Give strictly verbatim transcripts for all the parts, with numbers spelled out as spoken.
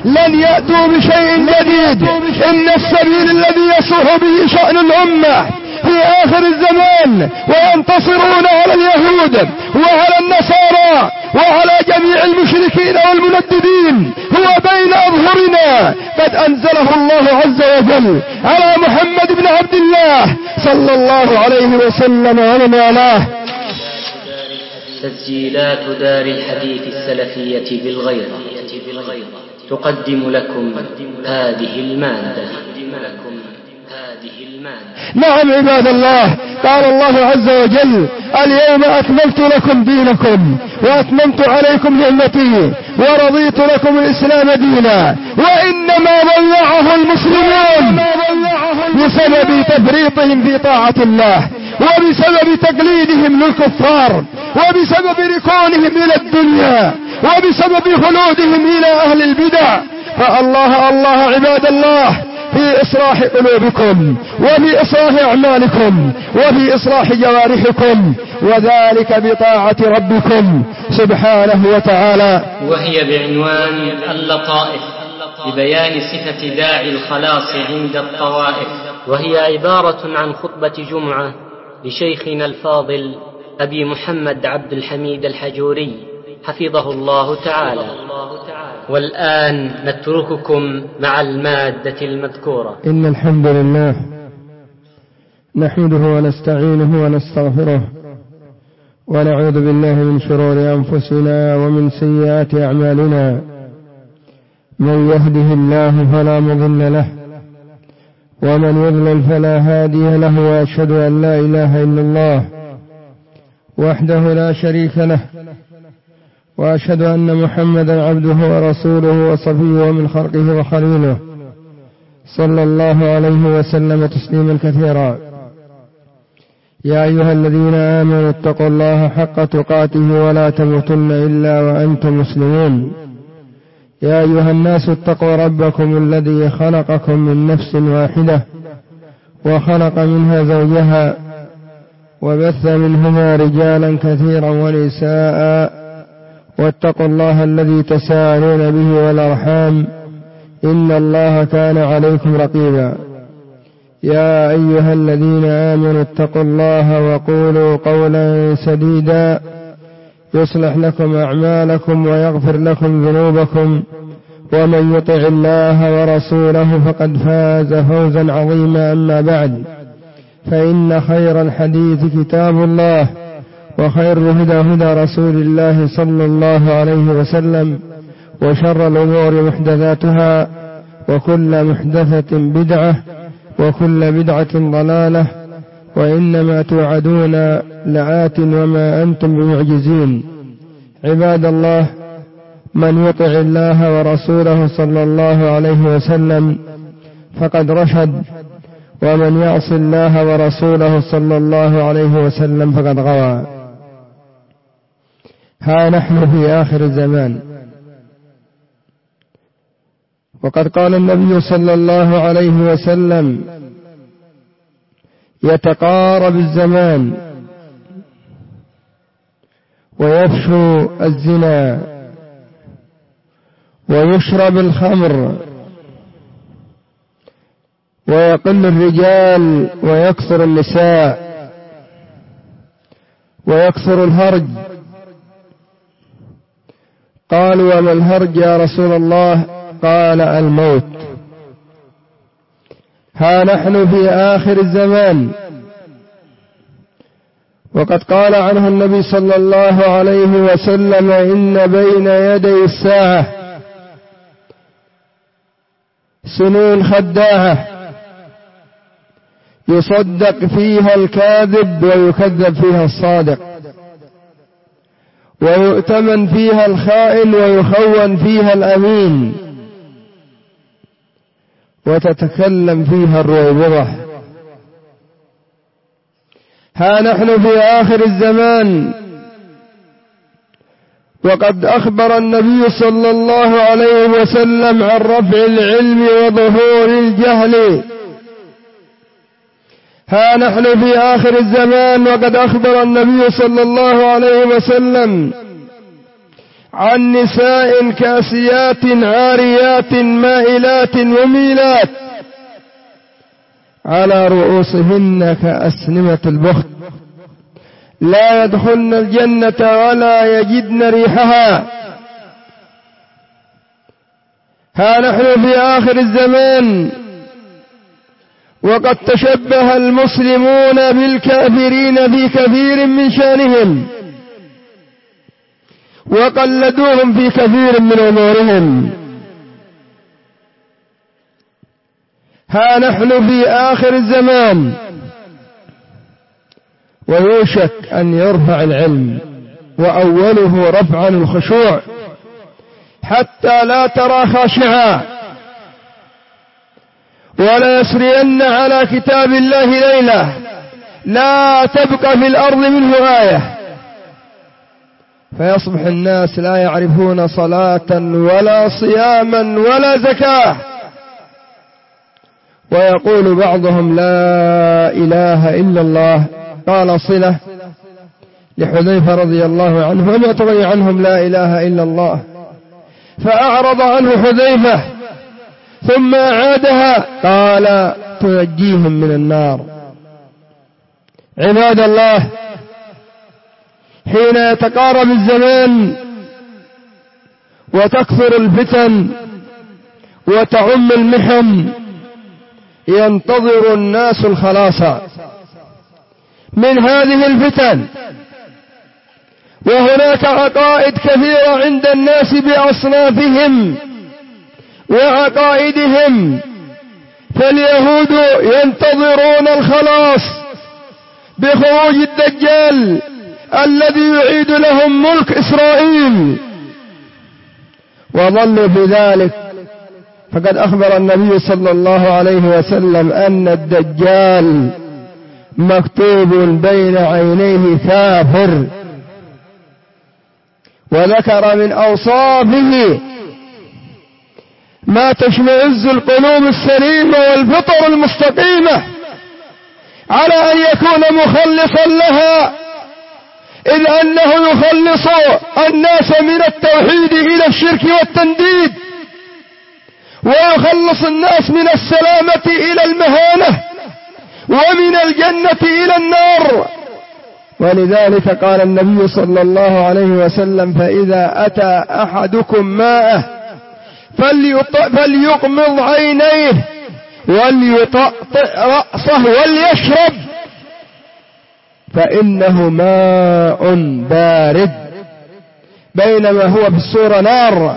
لن يأتوا بشيء جديد. إن السبيل الذي يصلح به شأن الأمة في آخر الزمان وينتصرون على اليهود وعلى النصارى وعلى جميع المشركين والمنددين هو بين أظهرنا، قد أنزله الله عز وجل على محمد بن عبد الله صلى الله عليه وسلم ومن والاه. تسجيلات دار الحديث السلفية بالغيرة تقدم لكم هذه المادة. نعم عباد الله، قال الله عز وجل: اليوم أكملت لكم دينكم وأتممت عليكم نعمتي ورضيت لكم الإسلام دينا. وإنما ضيعه المسلمون بسبب تفريطهم في طاعة الله، وبسبب تقليدهم للكفار، وبسبب ركونهم إلى الدنيا، وبسبب خلودهم إلى أهل البدع. فالله الله عباد الله في إصلاح قلوبكم وفي إصلاح أعمالكم وفي إصلاح جوارحكم، وذلك بطاعة ربكم سبحانه وتعالى. وهي بعنوان اللطائف لبيان صفة داعي الخلاص عند الطوائف، وهي عبارة عن خطبة جمعة لشيخنا الفاضل أبي محمد عبد الحميد الحجوري حفظه الله تعالى. والآن نترككم مع المادة المذكورة. إن الحمد لله نحمده ونستعينه ونستغفره ونعوذ بالله من شرور أنفسنا ومن سيئات أعمالنا. من يهده الله فلا مضل له ومن يضلل فلا هادي له، وأشهد أن لا إله إلا الله وحده لا شريك له، وأشهد أن محمدا عبده ورسوله وصفيه من خلقه وخليله، صلى الله عليه وسلم تسليما كثيرا. يا أيها الذين آمنوا اتقوا الله حق تقاته ولا تموتن إلا وأنتم مسلمون. يا أيها الناس اتقوا ربكم الذي خلقكم من نفس واحدة وخلق منها زوجها وبث منهما رجالا كثيرا ونساء، واتقوا الله الذي تساءلون به والأرحام إن الله كان عليكم رقيبا. يا أيها الذين آمنوا اتقوا الله وقولوا قولا سديدا يصلح لكم أعمالكم ويغفر لكم ذنوبكم، ومن يطع الله ورسوله فقد فاز فوزا عظيما. أما بعد، فإن خير الحديث كتاب الله، وخير الهدى هدى رسول الله صلى الله عليه وسلم، وشر الأمور محدثاتها، وكل محدثة بدعة، وكل بدعة ضلالة، وإنما توعدون لآت وما أنتم بمعجزين. عباد الله، من يطع الله ورسوله صلى الله عليه وسلم فقد رشد، ومن يعص الله ورسوله صلى الله عليه وسلم فقد غوى. ها نحن في آخر الزمان، وقد قال النبي صلى الله عليه وسلم: يتقارب الزمان ويفشو الزنا ويشرب الخمر ويقل الرجال ويكثر النساء ويكثر الهرج. قالوا: وما الهرج يا رسول الله؟ قال: الموت. ها نحن في آخر الزمان، وقد قال عنه النبي صلى الله عليه وسلم: إن بين يدي الساعة سنين خداعة يصدق فيها الكاذب ويكذب فيها الصادق، ويؤتمن فيها الخائن ويخون فيها الأمين، وتتكلم فيها الرويبضة. ها نحن في آخر الزمان، وقد أخبر النبي صلى الله عليه وسلم عن رفع العلم وظهور الجهل. ها نحن في آخر الزمان، وقد أخبر النبي صلى الله عليه وسلم عن نساء كاسيات عاريات مائلات وميلات على رؤوسهن كأسنمة البخت لا يدخلن الجنة ولا يجدن ريحها. ها نحن في آخر الزمان وقد تشبه المسلمون بالكافرين في كثير من شأنهم وقلدوهم في كثير من أمورهم. ها نحن في آخر الزمان ويوشك أن يرفع العلم وأوله رفعا الخشوع حتى لا ترى خاشعا ولا يسرين على كتاب الله ليلة لا تبقى في الأرض منه آية، فيصبح الناس لا يعرفون صلاة ولا صياما ولا زكاة، ويقول بعضهم لا إله إلا الله. قال صلة لحذيفة رضي الله عنه وما تغني عنهم لا إله إلا الله، فأعرض عنه حذيفة ثم أعادها قال تنجيهم من النار. عباد الله، حين يتقارب الزمان وتكثر الفتن وتعم المحن ينتظر الناس الخلاص من هذه الفتن، وهناك عقائد كثيرة عند الناس بأصنافهم وعقائدهم. فاليهود ينتظرون الخلاص بخروج الدجال الذي يعيد لهم ملك إسرائيل، وظلوا بذلك. فقد أخبر النبي صلى الله عليه وسلم أن الدجال مكتوب بين عينيه كافر، وذكر من أوصافه ما تشمئز القلوب السليمة والفطر المستقيمة على أن يكون مخلصا لها، إذ أنه يخلص الناس من التوحيد إلى الشرك والتنديد، ويخلص الناس من السلامة إلى المهانة، ومن الجنة إلى النار. ولذلك قال النبي صلى الله عليه وسلم فإذا أتى أحدكم ماءه فليقمض عينيه وليطأطئ رأسه وليشرب فإنه ماء بارد، بينما هو في الصورة نار.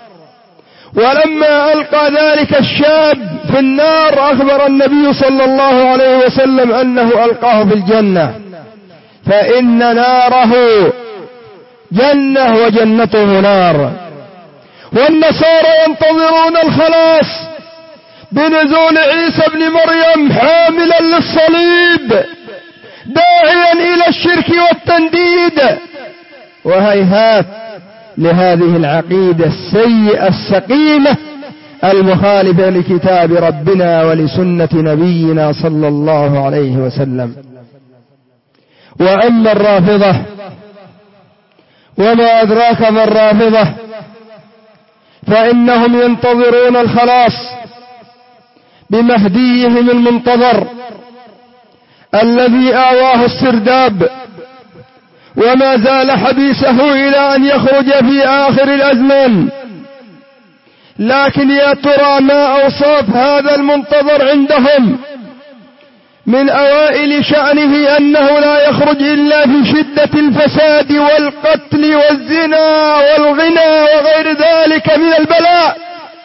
ولما ألقى ذلك الشاب في النار أخبر النبي صلى الله عليه وسلم أنه ألقاه في الجنة، فإن ناره جنة وجنته نار. والنصارى ينتظرون الخلاص بنزول عيسى ابن مريم حاملا للصليب داعيا إلى الشرك والتنديد، وهيهات لهذه العقيدة السيئة السقيمة المخالفة لكتاب ربنا ولسنة نبينا صلى الله عليه وسلم. وأما الرافضة وما أدراك ما الرافضة، فإنهم ينتظرون الخلاص بمهديهم المنتظر الذي آواه السرداب وما زال حبيسه إلى أن يخرج في آخر الأزمان. لكن يا ترى ما أوصاف هذا المنتظر عندهم؟ من أوائل شأنه أنه لا يخرج إلا في شدة الفساد والقتل والزنا والغنى وغير ذلك من البلاء،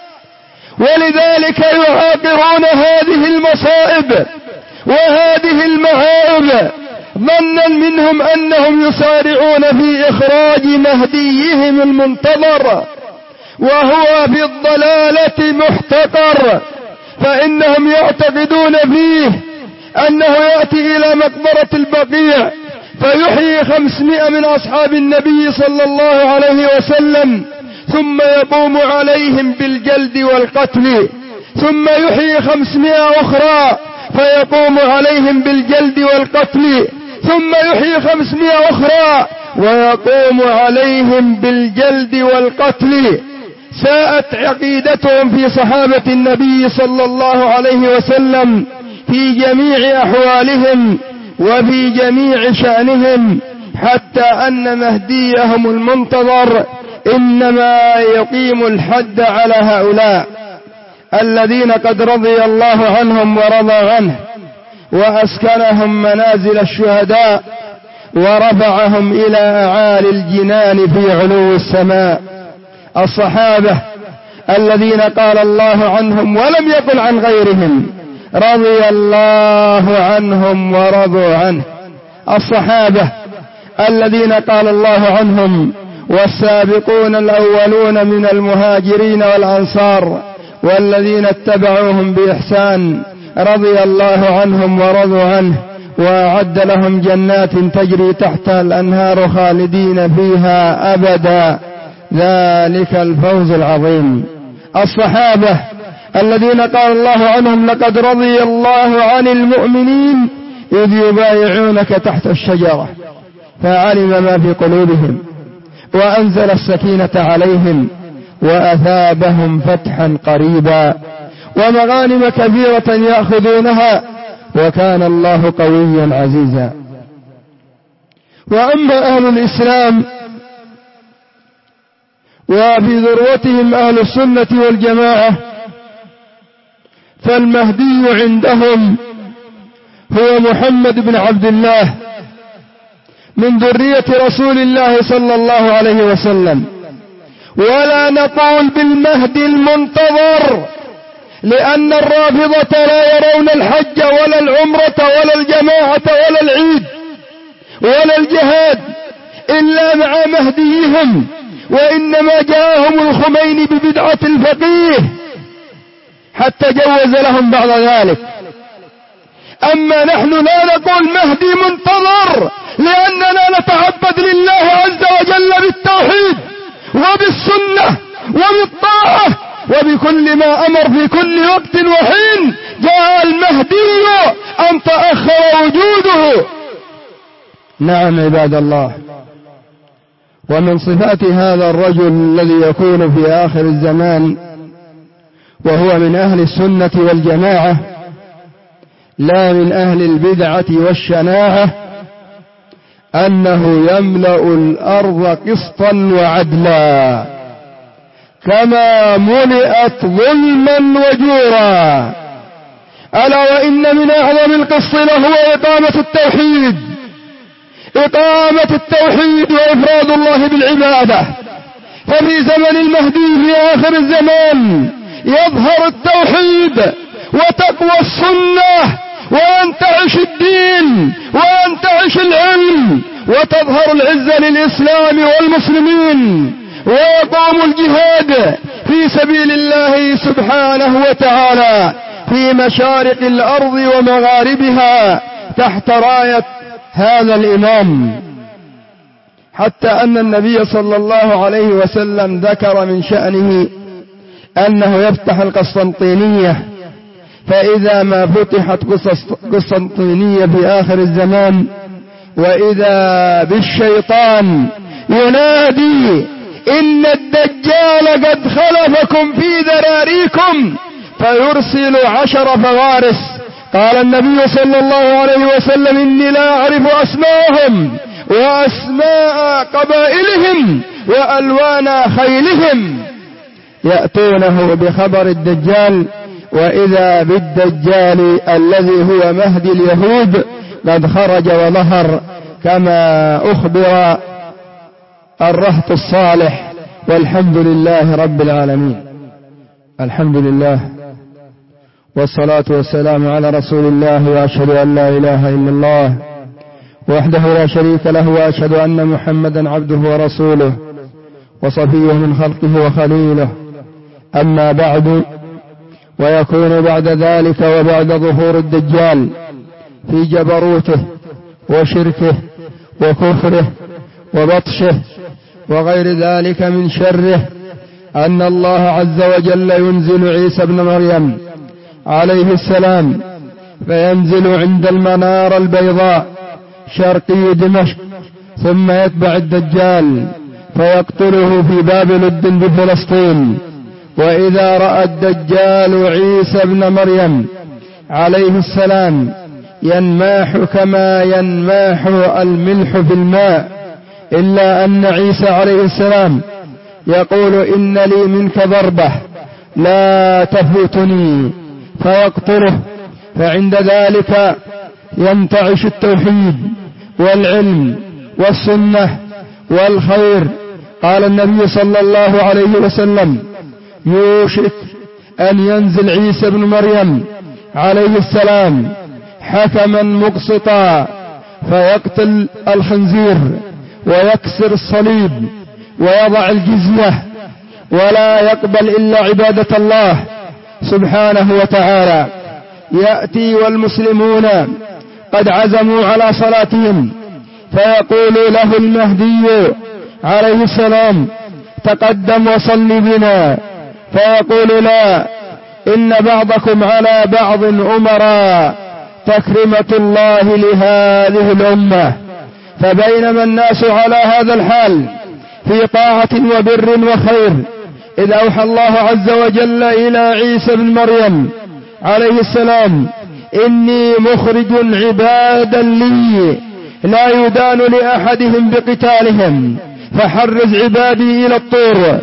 ولذلك يعاقرون هذه المصائب وهذه المعائب ظنا منهم أنهم يسارعون في إخراج مهديهم المنتظر، وهو في الضلالة محتقر. فإنهم يعتقدون فيه أنه يأتي إلى مقبرة البقيع فيحيي خمسمائة من أصحاب النبي صلى الله عليه وسلم، ثم يقوم عليهم بالجلد والقتل، ثم يحيي خمسمائة أخرى فيقوم عليهم بالجلد والقتل، ثم يحيي خمسمائة أخرى ويقوم عليهم بالجلد والقتل. ساءت عقيدتهم في صحابة النبي صلى الله عليه وسلم في جميع أحوالهم وفي جميع شأنهم، حتى أن مهديهم المنتظر إنما يقيم الحد على هؤلاء الذين قد رضي الله عنهم ورضى عنه، وأسكنهم منازل الشهداء، ورفعهم إلى أعالي الجنان في علو السماء. الصحابة الذين قال الله عنهم ولم يقل عن غيرهم رضي الله عنهم ورضوا عنه. الصحابة الذين قال الله عنهم والسابقون الأولون من المهاجرين والأنصار والذين اتبعوهم بإحسان رضي الله عنهم ورضوا عنه، وأعد لهم جنات تجري تحتها الأنهار خالدين فيها أبدا، ذلك الفوز العظيم. الصحابة الذين قال الله عنهم لقد رضي الله عن المؤمنين إذ يبايعونك تحت الشجرة فعلم ما في قلوبهم وأنزل السكينة عليهم وأثابهم فتحا قريبا ومغانم كثيرة يأخذونها وكان الله قويا عزيزا. وأما أهل الإسلام وفي ذروتهم أهل السنة والجماعة فالمهدي عندهم هو محمد بن عبد الله من ذرية رسول الله صلى الله عليه وسلم، ولا نقول بالمهدي المنتظر، لأن الرافضة لا يرون الحج ولا العمرة ولا الجماعة ولا العيد ولا الجهاد إلا مع مهديهم، وإنما جاءهم الخميني ببدعة الفقيه حتى جوز لهم بعد ذلك. أما نحن لا نقول مهدي منتظر، لأننا نتعبد لله عز وجل بالتوحيد وبالسنة وبالطاعة وبكل ما أمر في كل وقت وحين. جاء المهدي أن تأخر وجوده. نعم عباد الله، ومن صفات هذا الرجل الذي يكون في آخر الزمان وهو من أهل السنة والجماعة لا من أهل البدعة والشناعة أنه يملأ الأرض قسطا وعدلا كما ملئت ظلما وجورا. ألا وإن من أعظم القسط له إقامة التوحيد، إقامة التوحيد وإفراد الله بالعبادة. ففي زمن المهدي في آخر الزمان يظهر التوحيد وتقوى السنة وينتعش الدين وينتعش العلم وتظهر العزة للإسلام والمسلمين، ويقوم الجهاد في سبيل الله سبحانه وتعالى في مشارق الأرض ومغاربها تحت راية هذا الإمام، حتى أن النبي صلى الله عليه وسلم ذكر من شأنه أنه يفتح القسطنطينية، فإذا ما فتحت قسطنطينية في آخر الزمان وإذا بالشيطان ينادي إن الدجال قد خلفكم في ذراريكم فيرسل عشر فوارس. قال النبي صلى الله عليه وسلم إني لا أعرف أسماءهم وأسماء قبائلهم وألوان خيلهم، يأتونه بخبر الدجال، وإذا بالدجال الذي هو مهدي اليهود قد خرج وظهر كما أخبر الرهط الصالح، والحمد لله رب العالمين. الحمد لله والصلاة والسلام على رسول الله، وأشهد أن لا إله إلا الله وحده لا شريك له، وأشهد أن محمدا عبده ورسوله وصفيه من خلقه وخليله. أما بعد، ويكون بعد ذلك وبعد ظهور الدجال في جبروته وشركه وكفره وبطشه وغير ذلك من شره أن الله عز وجل ينزل عيسى ابن مريم عليه السلام، فينزل عند المنارة البيضاء شرقي دمشق، ثم يتبع الدجال فيقتله في باب لد بفلسطين. وإذا رأى الدجال عيسى ابن مريم عليه السلام ينماح كما ينماح الملح في الماء، إلا أن عيسى عليه السلام يقول إن لي منك ضربة لا تفوتني، فيقتله. فعند ذلك ينتعش التوحيد والعلم والسنة والخير. قال النبي صلى الله عليه وسلم: يوشك أن ينزل عيسى بن مريم عليه السلام حكما مقسطا فيقتل الخنزير ويكسر الصليب ويضع الجزية ولا يقبل إلا عبادة الله سبحانه وتعالى. يأتي والمسلمون قد عزموا على صلاتهم فيقول له المهدي عليه السلام: تقدم وصل بنا، فيقول: لا، إن بعضكم على بعض أمراء، تكرمة الله لهذه الأمة. فبينما الناس على هذا الحال في طاعة وبر وخير، إذ أوحى الله عز وجل إلى عيسى بن مريم عليه السلام: إني مخرج عبادا لي لا يدان لأحدهم بقتالهم، فحرز عبادي إلى الطور،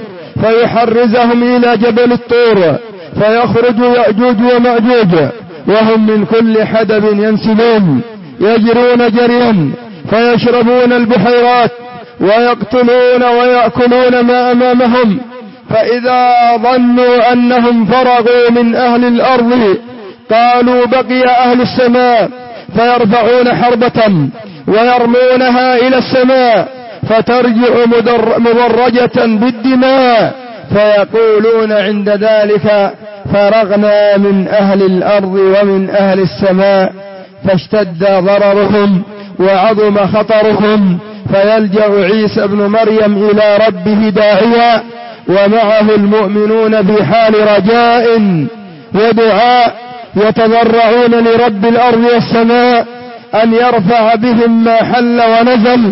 فيحرزهم إلى جبل الطور، فيخرج يأجوج ومأجوج وهم من كل حدب ينسلون يجرون جريا، فيشربون البحيرات ويقتلون ويأكلون ما أمامهم. فإذا ظنوا أنهم فرغوا من أهل الأرض قالوا: بقي أهل السماء، فيرفعون حربة ويرمونها إلى السماء فترجع مدرجة بالدماء، فيقولون عند ذلك: فرغنا من أهل الأرض ومن أهل السماء. فاشتد ضررهم وعظم خطرهم، فيلجأ عيسى بن مريم إلى ربه داعيا، ومعه المؤمنون في حال رجاء ودعاء يتضرعون لرب الأرض والسماء أن يرفع بهم ما حل ونزل.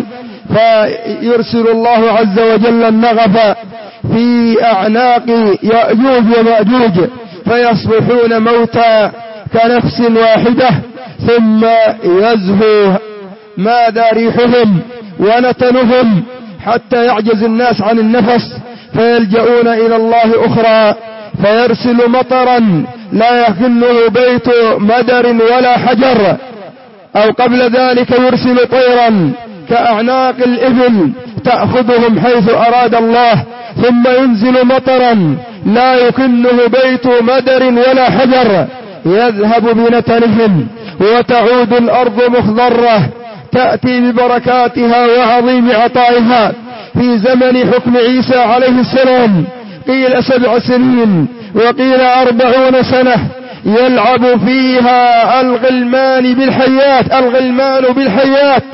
فيرسل الله عز وجل النغف في أعناق يأجوج ومأجوج فيصبحون موتى كنفس واحدة، ثم يزهو ماذا ريحهم ونتنهم حتى يعجز الناس عن النفس، فيلجؤون إلى الله أخرى، فيرسل مطرا لا يخله بيت مدر ولا حجر، أو قبل ذلك يرسل طيرا كأعناق الإبل تأخذهم حيث أراد الله، ثم ينزل مطرا لا يكنه بيت مدر ولا حجر يذهب بنتنهم، وتعود الأرض مخضرة تأتي ببركاتها وعظيم عطائها. في زمن حكم عيسى عليه السلام قيل سبع سنين وقيل أربعون سنة يلعب فيها الغلمان بالحيات الغلمان بالحيات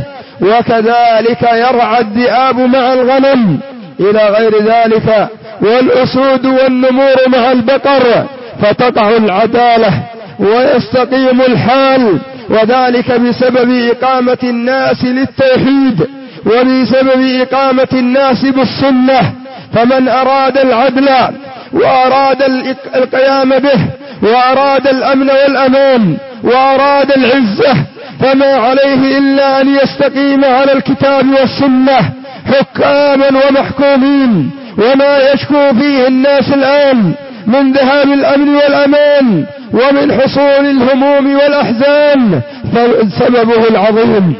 وكذلك يرعى الذئاب مع الغنم إلى غير ذلك، والأسود والنمور مع البقر، فتقع العدالة ويستقيم الحال، وذلك بسبب إقامة الناس للتوحيد وبسبب إقامة الناس بالسنة. فمن أراد العدل وأراد القيام به وأراد الأمن والأمان وأراد العزة فما عليه إلا أن يستقيم على الكتاب والسنة حكاما ومحكومين. وما يشكو فيه الناس الآن من ذهاب الأمن والأمان ومن حصول الهموم والأحزان فسببه العظيم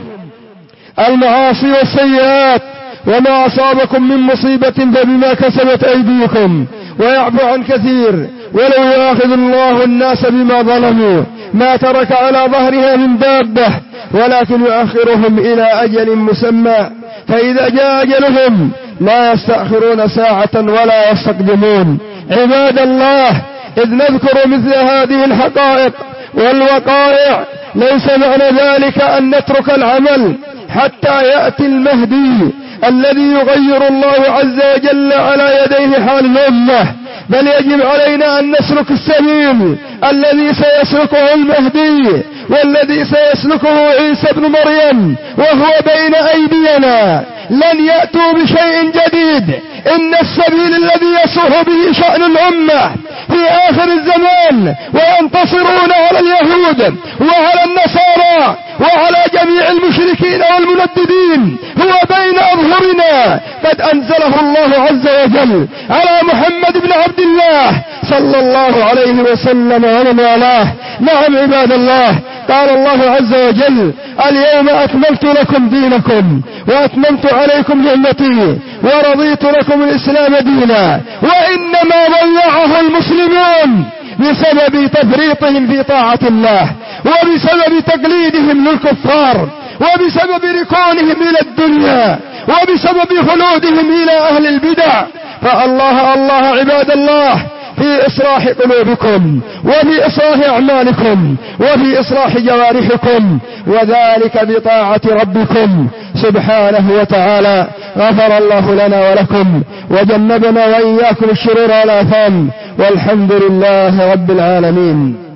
المعاصي والسيئات. وما أصابكم من مصيبة فبما كسبت أيديكم ويعفو عن كثير، ولو يأخذ الله الناس بما ظلموا ما ترك على ظهرها من دابة، ولكن يؤخرهم إلى أجل مسمى، فإذا جاء أجلهم لا يستأخرون ساعة ولا يستقدمون. عباد الله، إذ نذكر مثل هذه الحقائق والوقائع ليس معنى ذلك أن نترك العمل حتى يأتي المهدي الذي يغير الله عز وجل على يديه حال الأمة، بل يجب علينا أن نسلك السبيل الذي سيسلكه المهدي والذي سيسلكه عيسى بن مريم وهو بين أيدينا. لن يأتوا بشيء جديد، إن السبيل الذي يصح به شأن الأمة في آخر الزمان وينتصرون على اليهود وعلى النصارى وعلى جميع المشركين والمنددين هو بين أظهرنا، قد أنزله الله عز وجل على محمد بن عبد الله صلى الله عليه وسلم ومن والاه. نعم عباد الله، قال الله عز وجل: اليوم أكملت لكم دينكم وأتممت عليكم نعمتي ورضيت لكم الإسلام دينا. وإنما ضيعه المسلمون بسبب تفريطهم في طاعة الله، وبسبب تقليدهم للكفار، وبسبب ركونهم إلى الدنيا، وبسبب خلودهم إلى أهل البدع. فالله الله عباد الله في إصلاح قلوبكم وفي إصلاح أعمالكم وفي إصلاح جوارحكم، وذلك بطاعة ربكم سبحانه وتعالى. غفر الله لنا ولكم وجنبنا وإياكم الشرور والآثام، والحمد لله رب العالمين.